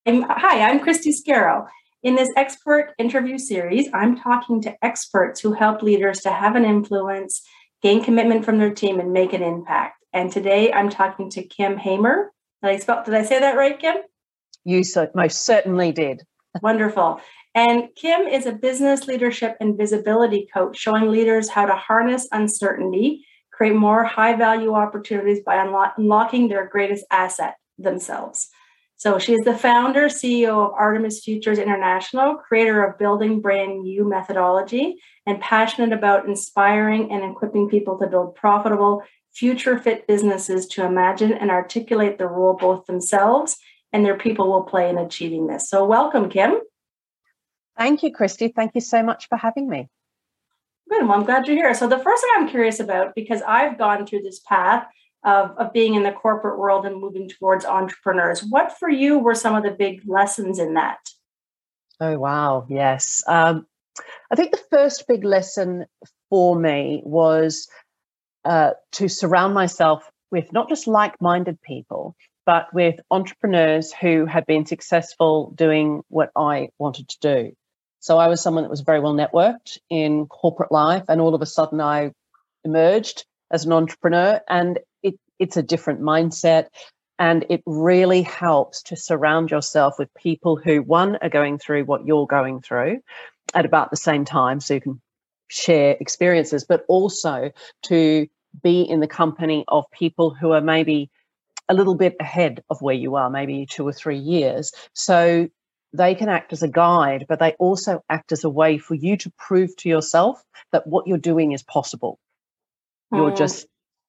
I'm Christy Scarrow. In this expert interview series, I'm talking to experts who help leaders to have an influence, gain commitment from their team, and make an impact. And today I'm talking to Kim Hamer. Did I say that right, Kim? You most certainly did. Wonderful. And Kim is a business leadership and visibility coach, showing leaders how to harness uncertainty, create more high-value opportunities by unlocking their greatest asset, themselves. So she is the founder, CEO of Artemis Futures International, creator of Building Brand New methodology, and passionate about inspiring and equipping people to build profitable, future-fit businesses to imagine and articulate the role both themselves and their people will play in achieving this. So welcome, Kim. Thank you, Christy. Thank you so much for having me. Good. Well, I'm glad you're here. So the first thing I'm curious about, because I've gone through this path of being in the corporate world and moving towards entrepreneurs, what for you were some of the big lessons in that? Oh, wow. Yes. I think the first big lesson for me was to surround myself with not just like-minded people, but with entrepreneurs who had been successful doing what I wanted to do. So I was someone that was very well networked in corporate life, and all of a sudden I emerged as an entrepreneur, and it's a different mindset, and it really helps to surround yourself with people who, one, are going through what you're going through at about the same time, so you can share experiences, but also to be in the company of people who are maybe a little bit ahead of where you are, maybe 2 or 3 years. So they can act as a guide, but they also act as a way for you to prove to yourself that what you're doing is possible. You're just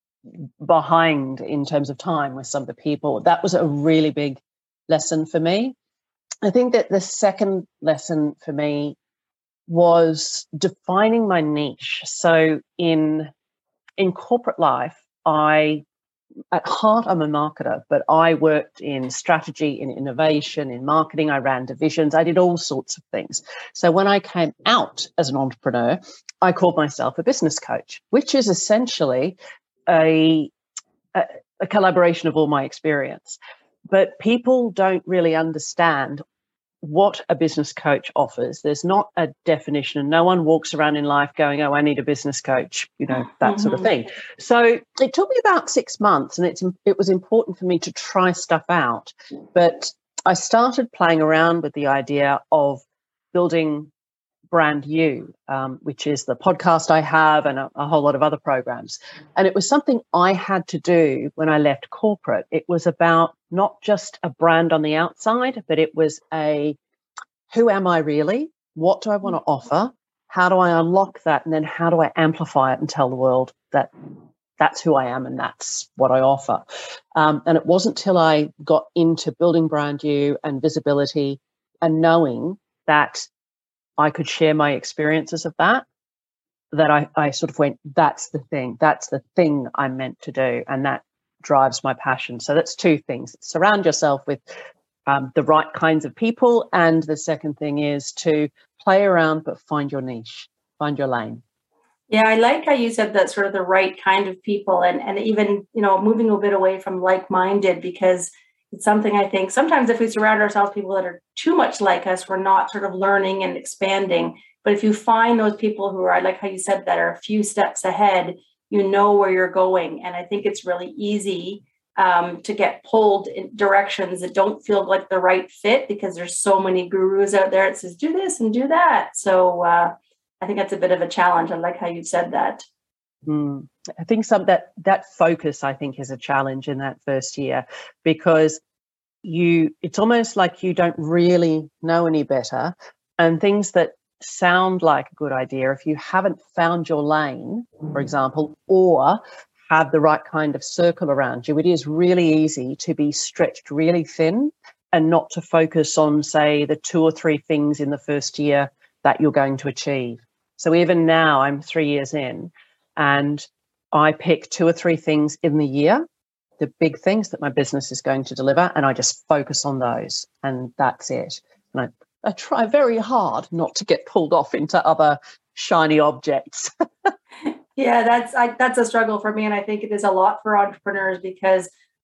behind in terms of time with some of the people. That was a really big lesson for me. I think that the second lesson for me was defining my niche. So in corporate life, at heart, I'm a marketer, but I worked in strategy, in innovation, in marketing. I ran divisions. I did all sorts of things. So when I came out as an entrepreneur, I called myself a business coach, which is essentially a collaboration of all my experience. But people don't really understand what a business coach offers. There's not a definition, and no one walks around in life going, oh, I need a business coach, that sort of thing. So it took me about 6 months, and it was important for me to try stuff out. But I started playing around with the idea of building Brand New, which is the podcast I have and a whole lot of other programs. And it was something I had to do when I left corporate. It was about not just a brand on the outside, but it was who am I really? What do I want to offer? How do I unlock that? And then how do I amplify it and tell the world that that's who I am and that's what I offer? And it wasn't till I got into building Brand New and visibility and knowing that I could share my experiences of that I sort of went, that's the thing I'm meant to do. And that drives my passion. So that's two things. Surround yourself with the right kinds of people. And the second thing is to play around, but find your niche, find your lane. Yeah, I like how you said that, sort of the right kind of people, and even, moving a bit away from like-minded, because it's something I think sometimes if we surround ourselves with people that are too much like us, we're not sort of learning and expanding. But if you find those people who are, I like how you said, that are a few steps ahead, you know where you're going. And I think it's really easy to get pulled in directions that don't feel like the right fit, because there's so many gurus out there that says, do this and do that. So I think that's a bit of a challenge. I like how you said that. I think that focus, I think, is a challenge in that first year, because it's almost like you don't really know any better, and things that sound like a good idea, if you haven't found your lane, for example, or have the right kind of circle around you, it is really easy to be stretched really thin and not to focus on, say, the 2 or 3 things in the first year that you're going to achieve. So even now, I'm 3 years in, and I pick 2 or 3 things in the year, the big things that my business is going to deliver, and I just focus on those, and that's it. And I try very hard not to get pulled off into other shiny objects. Yeah, that's a struggle for me, and I think it is a lot for entrepreneurs, because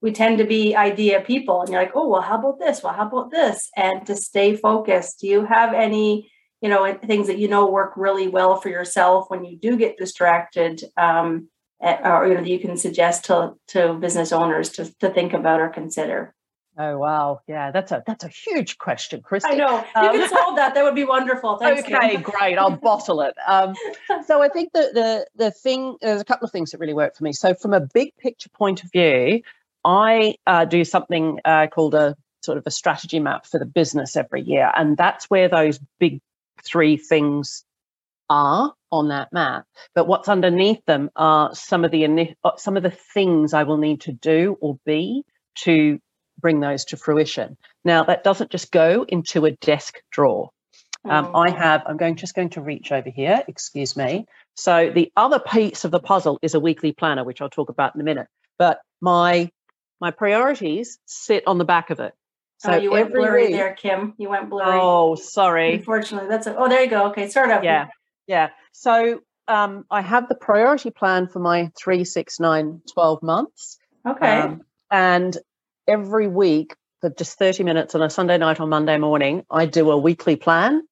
we tend to be idea people, and you're like, oh, well, how about this? Well, how about this? And to stay focused, do you have any, things that work really well for yourself when you do get distracted, or that you can suggest to business owners to think about or consider? Oh wow, yeah, that's a huge question, Christy. I know. You can solve that. That would be wonderful. Thanks. Okay, great. I'll bottle it. So I think that the thing, there's a couple of things that really work for me. So from a big picture point of view, I do something called a sort of a strategy map for the business every year, and that's where those big 3 things are on that map. But what's underneath them are some of the things I will need to do or be to bring those to fruition. Now, that doesn't just go into a desk drawer. I'm just going to reach over here, excuse me. So the other piece of the puzzle is a weekly planner, which I'll talk about in a minute. But my priorities sit on the back of it. So you went blurry there, Kim. You went blurry. Oh, sorry. Unfortunately, there you go. Okay, sort of. Yeah. So I have the priority plan for my 3, 6, 9, 12 months. Okay. And every week for just 30 minutes on a Sunday night or Monday morning, I do a weekly plan.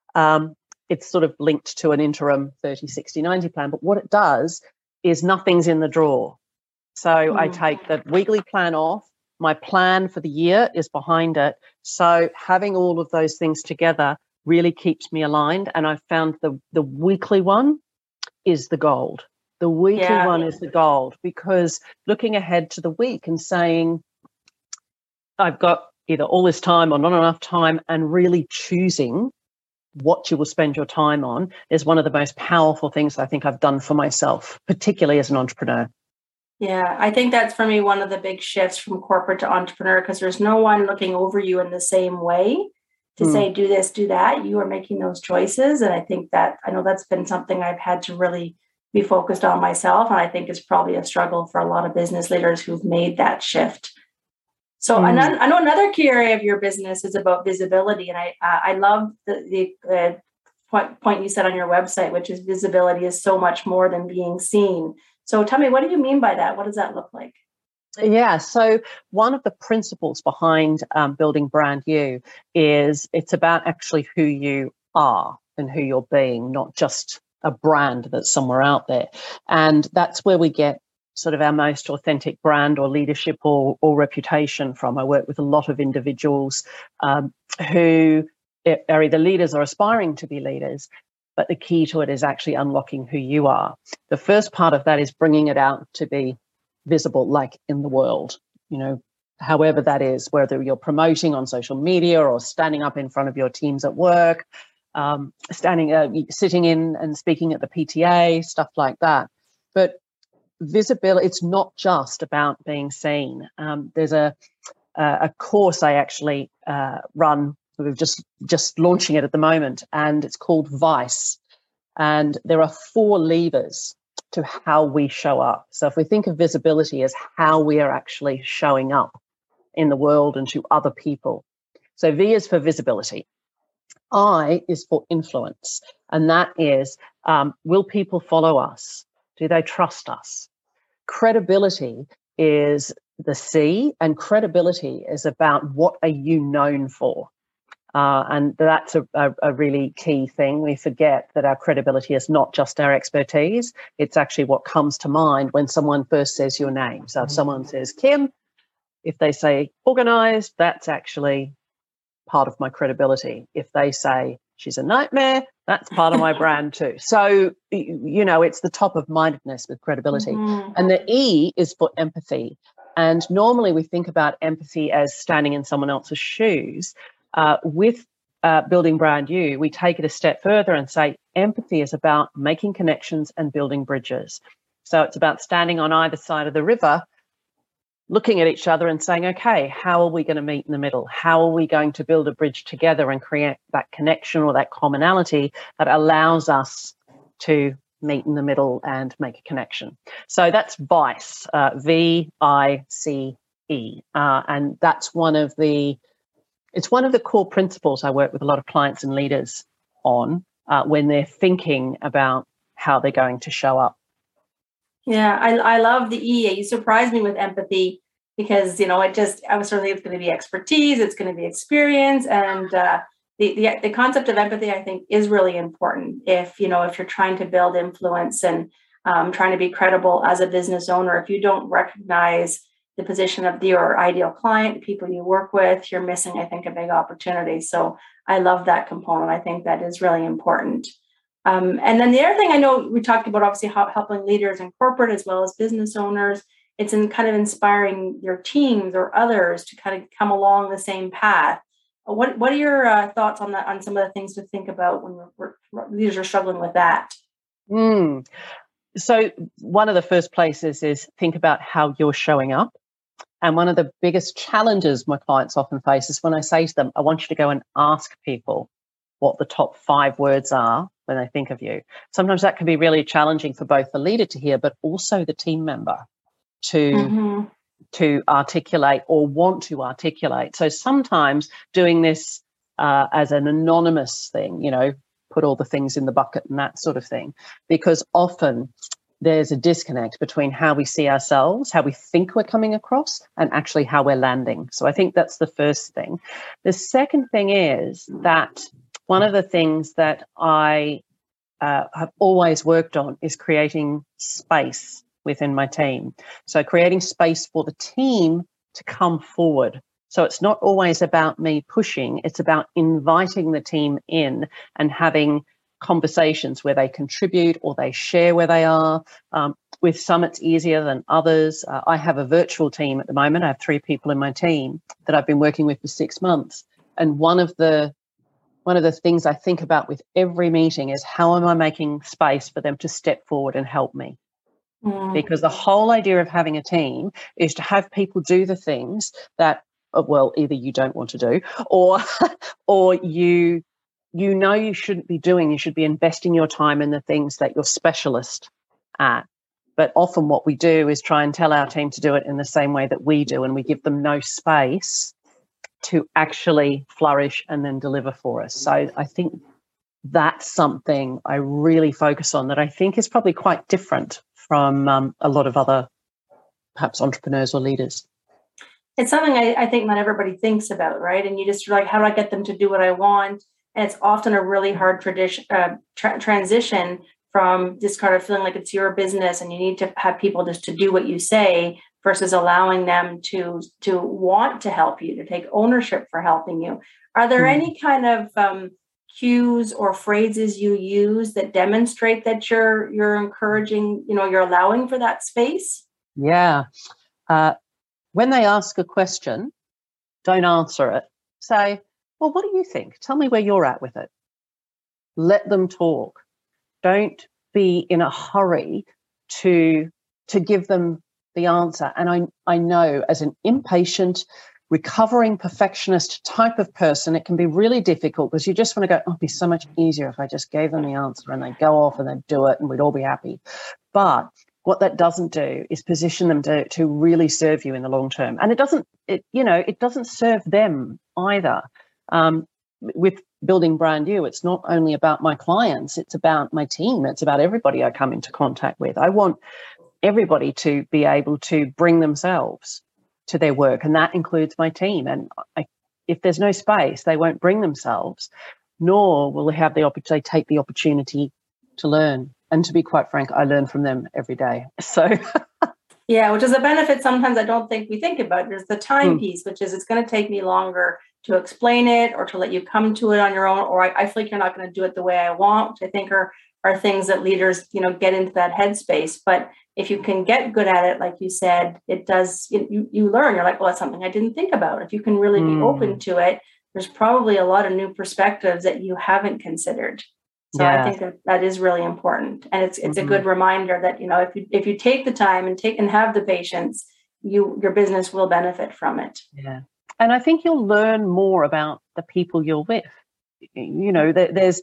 It's sort of linked to an interim 30, 60, 90 plan. But what it does is nothing's in the drawer. So I take the weekly plan off. My plan for the year is behind it. So having all of those things together really keeps me aligned. And I found the weekly one is the gold. The weekly one is the gold, because looking ahead to the week and saying, I've got either all this time or not enough time, and really choosing what you will spend your time on is one of the most powerful things I think I've done for myself, particularly as an entrepreneur. Yeah, I think that's for me one of the big shifts from corporate to entrepreneur, because there's no one looking over you in the same way to say, do this, do that. You are making those choices. And I know that's been something I've had to really be focused on myself. And I think it's probably a struggle for a lot of business leaders who've made that shift. So I know another key area of your business is about visibility. And I love the point you said on your website, which is visibility is so much more than being seen. So tell me, what do you mean by that? What does that look like? Yeah, so one of the principles behind building Brand You is it's about actually who you are and who you're being, not just a brand that's somewhere out there. And that's where we get sort of our most authentic brand or leadership or reputation from. I work with a lot of individuals who are either leaders or aspiring to be leaders, but the key to it is actually unlocking who you are. The first part of that is bringing it out to be visible, like in the world, however that is, whether you're promoting on social media or standing up in front of your teams at work, sitting in and speaking at the PTA, stuff like that. But visibility, it's not just about being seen. There's a course I actually run. We're just launching it at the moment, and it's called Vice. And there are 4 levers to how we show up. So if we think of visibility as how we are actually showing up in the world and to other people. So V is for visibility. I is for influence. And that is, will people follow us? Do they trust us? Credibility is the C, and credibility is about what are you known for? And that's a really key thing. We forget that our credibility is not just our expertise. It's actually what comes to mind when someone first says your name. So if someone says Kim, if they say organized, that's actually part of my credibility. If they say she's a nightmare, that's part of my brand too. So, it's the top of mindedness with credibility. And the E is for empathy. And normally we think about empathy as standing in someone else's shoes. With building Brand You, we take it a step further and say empathy is about making connections and building bridges. So it's about standing on either side of the river, looking at each other and saying, okay, how are we going to meet in the middle? How are we going to build a bridge together and create that connection or that commonality that allows us to meet in the middle and make a connection? So that's Vice, VICE. And that's one of the core principles I work with a lot of clients and leaders on when they're thinking about how they're going to show up. Yeah, I love the E. You surprised me with empathy. because, I was sort of think it's going to be expertise, it's going to be experience. And the concept of empathy, I think, is really important if you're trying to build influence and trying to be credible as a business owner. If you don't recognize the position of your ideal client, the people you work with, you're missing, I think, a big opportunity. So I love that component. I think that is really important. And then the other thing, I know we talked about, obviously, helping leaders in corporate as well as business owners. It's in kind of inspiring your teams or others to kind of come along the same path. What are your thoughts on that, on some of the things to think about when leaders are struggling with that? So one of the first places is think about how you're showing up. And one of the biggest challenges my clients often face is when I say to them, I want you to go and ask people what the top 5 words are when they think of you. Sometimes that can be really challenging for both the leader to hear, but also the team member to articulate or want to articulate. So sometimes doing this as an anonymous thing, put all the things in the bucket and that sort of thing, because often there's a disconnect between how we see ourselves, how we think we're coming across, and actually how we're landing. So I think that's the first thing. The second thing is that one of the things that I have always worked on is creating space within my team. So creating space for the team to come forward. So it's not always about me pushing, it's about inviting the team in and having conversations where they contribute or they share where they are. With some, it's easier than others. I have a virtual team at the moment. I have 3 people in my team that I've been working with for 6 months. And one of the things I think about with every meeting is how am I making space for them to step forward and help me? Because the whole idea of having a team is to have people do the things that, well, either you don't want to do or you shouldn't be doing. You should be investing your time in the things that you're specialist at. But often what we do is try and tell our team to do it in the same way that we do, and we give them no space to actually flourish and then deliver for us. So I think that's something I really focus on that I think is probably quite different from a lot of other perhaps entrepreneurs or leaders. It's something I think not everybody thinks about, right? And you just like, how do I get them to do what I want? And it's often a really hard transition from just kind of feeling like it's your business and you need to have people just to do what you say versus allowing them to want to help you, to take ownership for helping you. Are there any kind of cues or phrases you use that demonstrate that you're encouraging, you're allowing for that space? Yeah. When they ask a question, don't answer it. Say, well, what do you think? Tell me where you're at with it. Let them talk. Don't be in a hurry to give them the answer. And I know as an impatient, recovering perfectionist type of person, it can be really difficult because you just want to go, oh, it'd be so much easier if I just gave them the answer and they go off and they do it and we'd all be happy. But what that doesn't do is position them to really serve you in the long term. And it doesn't serve them either. With building Brand You, it's not only about my clients, it's about my team. It's about everybody I come into contact with. I want everybody to be able to bring themselves to their work, and that includes my team. And if there's no space, they won't bring themselves, nor will they take the opportunity to learn. And to be quite frank, I learn from them every day. So, yeah, which is a benefit sometimes I don't think we think about. There's the time piece, which is it's going to take me longer to explain it or to let you come to it on your own, or I feel like you're not going to do it the way I want, which I think are things that leaders, get into that headspace. But if you can get good at it, like you said, it does, you learn. You're like, well, that's something I didn't think about. If you can really be open to it, there's probably a lot of new perspectives that you haven't considered. So yeah. I think that is really important. And it's a good reminder that, if you take the time and have the patience, your business will benefit from it. Yeah. And I think you'll learn more about the people you're with. There's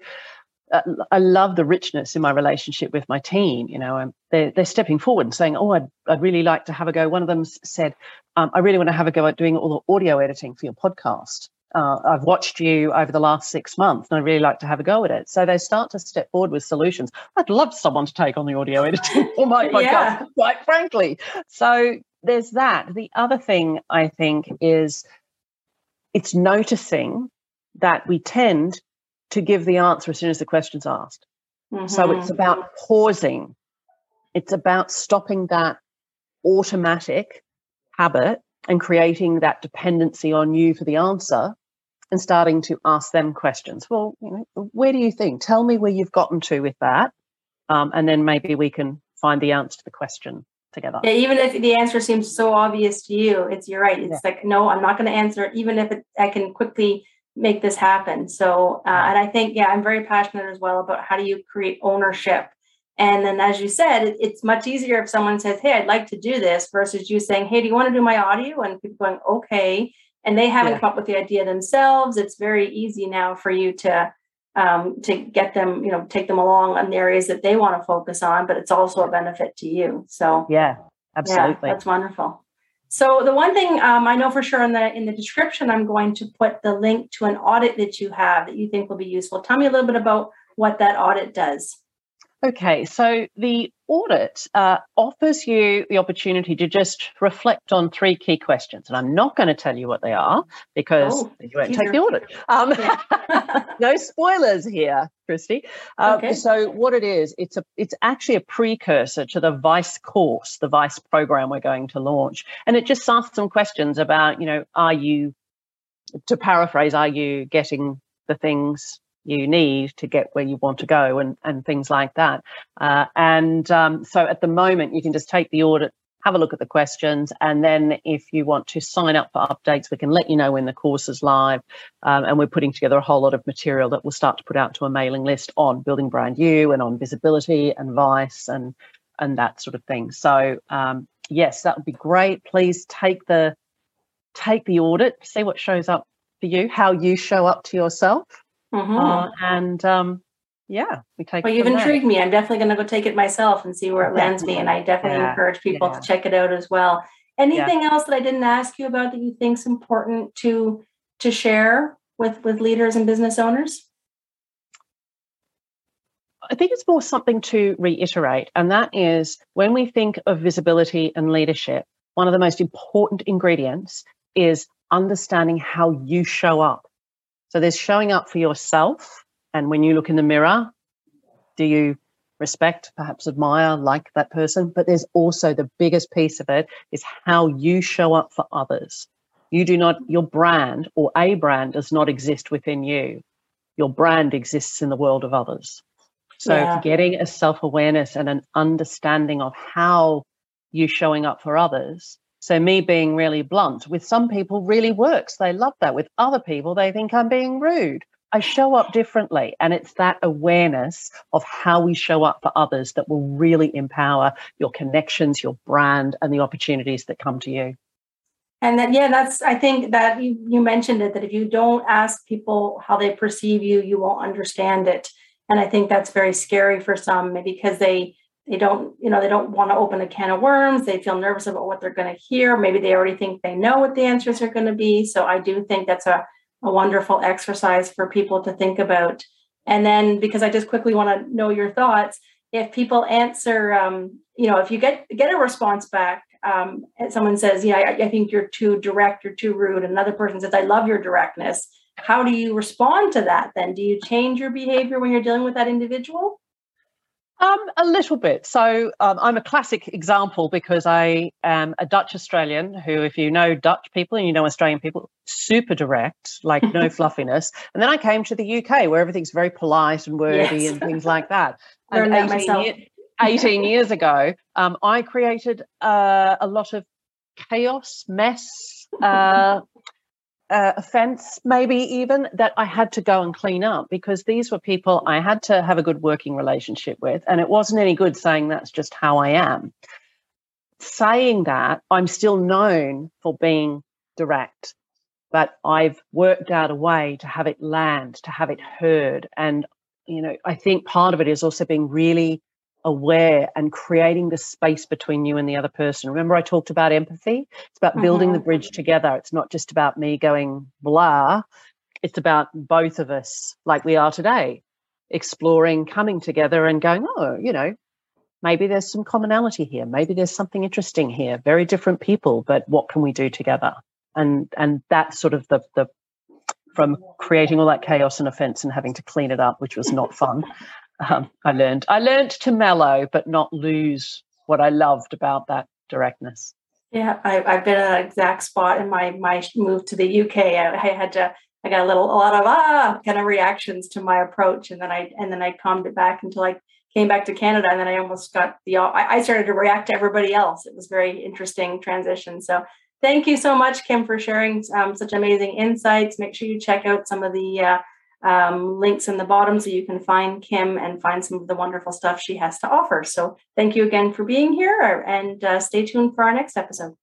I love the richness in my relationship with my team. They're stepping forward and saying, oh, I'd really like to have a go. One of them said, I really want to have a go at doing all the audio editing for your podcast. I've watched you over the last 6 months and I'd really like to have a go at it. So they start to step forward with solutions. I'd love someone to take on the audio editing for my podcast, quite frankly. So there's that. The other thing I think is it's noticing that we tend to give the answer as soon as the question's asked. Mm-hmm. So it's about pausing. It's about stopping that automatic habit and creating that dependency on you for the answer and starting to ask them questions. Well, where do you think? Tell me where you've gotten to with that. And then maybe we can find the answer to the question together. Yeah, even if the answer seems so obvious to you, you're right. It's like, no, I'm not going to answer it, even if I can quickly make this happen. So, and I think, I'm very passionate as well about how do you create ownership. And then, as you said, it's much easier if someone says, hey, I'd like to do this, versus you saying, hey, do you want to do my audio? And people going, okay. And they haven't come up with the idea themselves. It's very easy now for you to get them, take them along on the areas that they want to focus on, but it's also a benefit to you. So yeah, absolutely. Yeah, that's wonderful. So the one thing I know for sure in the description, I'm going to put the link to an audit that you have that you think will be useful. Tell me a little bit about what that audit does. Okay, so the audit offers you the opportunity to just reflect on 3 key questions. And I'm not going to tell you what they are because you won't take the audit. No spoilers here, Christy. Okay. So what it is, it's actually a precursor to the VICE course, the VICE program we're going to launch. And it just asks some questions about, are you, to paraphrase, are you getting the things you need to get where you want to go and things like that. So at the moment, you can just take the audit, have a look at the questions, and then if you want to sign up for updates, we can let you know when the course is live. And we're putting together a whole lot of material that we'll start to put out to a mailing list on building brand new and on visibility and VICE and that sort of thing. So yes, that would be great. Please take the audit, see what shows up for you, how you show up to yourself. Mm-hmm. We take. Well, you've intrigued me. I'm definitely going to go take it myself and see where it lands me. And I definitely encourage people to check it out as well. Anything else that I didn't ask you about that you think is important to share with leaders and business owners? I think it's more something to reiterate, and that is when we think of visibility and leadership, one of the most important ingredients is understanding how you show up. So there's showing up for yourself. And when you look in the mirror, do you respect, perhaps admire, like that person? But there's also the biggest piece of it is how you show up for others. Your brand or a brand does not exist within you. Your brand exists in the world of others. So getting a self-awareness and an understanding of how you're showing up for others. So me being really blunt with some people really works. They love that. With other people, they think I'm being rude. I show up differently. And it's that awareness of how we show up for others that will really empower your connections, your brand, and the opportunities that come to you. And then, I think that you mentioned it, that if you don't ask people how they perceive you, you won't understand it. And I think that's very scary for some, maybe because they don't want to open a can of worms. They feel nervous about what they're going to hear. Maybe they already think they know what the answers are going to be. So I do think that's a wonderful exercise for people to think about. And then, because I just quickly want to know your thoughts, if people answer, if you get a response back, and someone says, I think you're too direct, you're too rude. Another person says, I love your directness. How do you respond to that then? Do you change your behavior when you're dealing with that individual? A little bit. So I'm a classic example because I am a Dutch Australian who, if you know Dutch people and you know Australian people, super direct, like no fluffiness. And then I came to the UK where everything's very polite and wordy and things like that. And 18 years ago, I created a lot of chaos, mess, offense, maybe even, that I had to go and clean up because these were people I had to have a good working relationship with. And it wasn't any good saying that's just how I am. Saying that, I'm still known for being direct, but I've worked out a way to have it land, to have it heard. And, I think part of it is also being really aware and creating the space between you and the other person. Remember I talked about empathy? It's about building the bridge together. It's not just about me going blah. It's about both of us, like we are today, exploring, coming together and going, maybe there's some commonality here. Maybe there's something interesting here. Very different people, but what can we do together? And that's sort of the from creating all that chaos and offense and having to clean it up, which was not fun. I learned to mellow, but not lose what I loved about that directness. Yeah, I've been in an exact spot in my move to the UK. I got a lot of kind of reactions to my approach, and then I calmed it back until I came back to Canada, and then I almost got I started to react to everybody else. It was very interesting transition. So thank you so much, Kim, for sharing such amazing insights. Make sure you check out some of the links in the bottom so you can find Kim and find some of the wonderful stuff she has to offer. So thank you again for being here, and stay tuned for our next episode.